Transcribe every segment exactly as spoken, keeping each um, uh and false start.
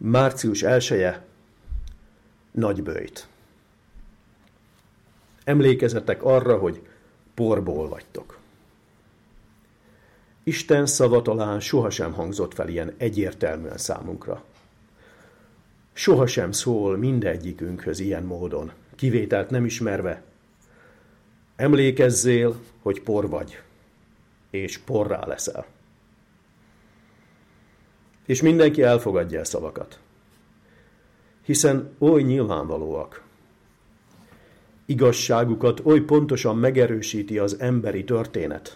március elseje, Nagyböjt. Emlékezzetek arra, hogy porból vagytok. Isten szava talán sohasem hangzott fel ilyen egyértelműen számunkra. Sohasem szól mindegyikünkhöz ilyen módon, kivételt nem ismerve. Emlékezzél, hogy por vagy, és porrá leszel. És mindenki elfogadja a szavakat, hiszen oly nyilvánvalóak. Igazságukat oly pontosan megerősíti az emberi történet.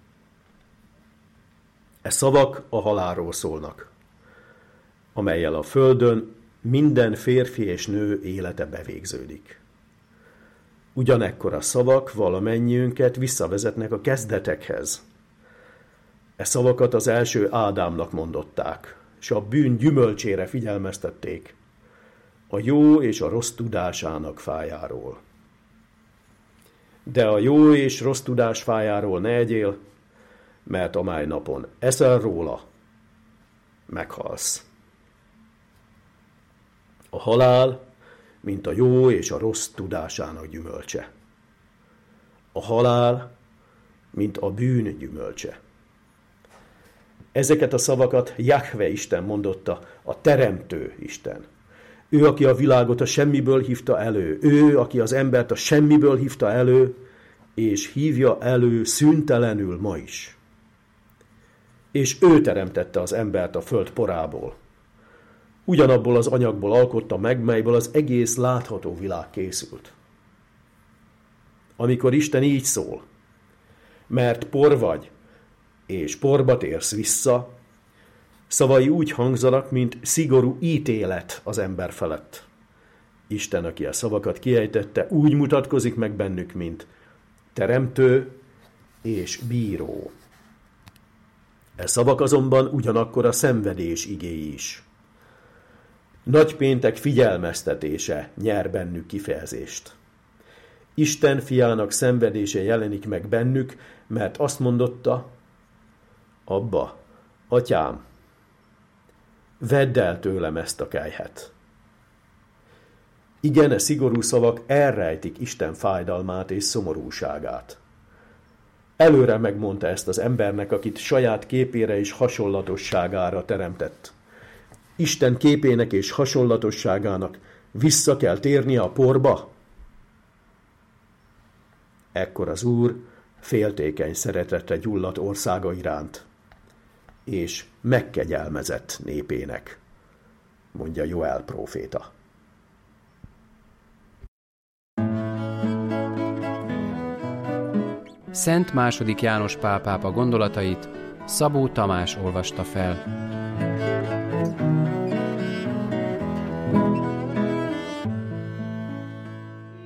E szavak a halálról szólnak, amellyel a földön minden férfi és nő élete bevégződik. Ugyanekkor a szavak valamennyiünket visszavezetnek a kezdetekhez. E szavakat az első Ádámnak mondották, és a bűn gyümölcsére figyelmeztették, a jó és a rossz tudásának fájáról. De a jó és rossz tudás fájáról ne egyél, mert amely napon eszel róla, meghalsz. A halál, mint a jó és a rossz tudásának gyümölcse. A halál, mint a bűn gyümölcse. Ezeket a szavakat Jahve Isten mondotta, a teremtő Isten. Ő, aki a világot a semmiből hívta elő. Ő, aki az embert a semmiből hívta elő, és hívja elő szüntelenül ma is. És ő teremtette az embert a föld porából. Ugyanabból az anyagból alkotta meg, melyből az egész látható világ készült. Amikor Isten így szól, mert por vagy, és porba térsz vissza, szavai úgy hangzanak, mint szigorú ítélet az ember felett. Isten, aki a szavakat kiejtette, úgy mutatkozik meg bennük, mint teremtő és bíró. E szavak azonban ugyanakkor a szenvedés igéi is. Nagypéntek figyelmeztetése nyer bennük kifejezést. Isten fiának szenvedése jelenik meg bennük, mert azt mondotta, Abba, atyám, vedd el tőlem ezt a kelyhet. Igen, e szigorú szavak elrejtik Isten fájdalmát és szomorúságát. Előre megmondta ezt az embernek, akit saját képére és hasonlatosságára teremtett. Isten képének és hasonlatosságának vissza kell térnie a porba? Ekkor az Úr féltékeny szeretetre gyulladt országa iránt, és megkegyelmezett népének, mondja Joel próféta. Szent második János Pál pápa gondolatait Szabó Tamás olvasta fel.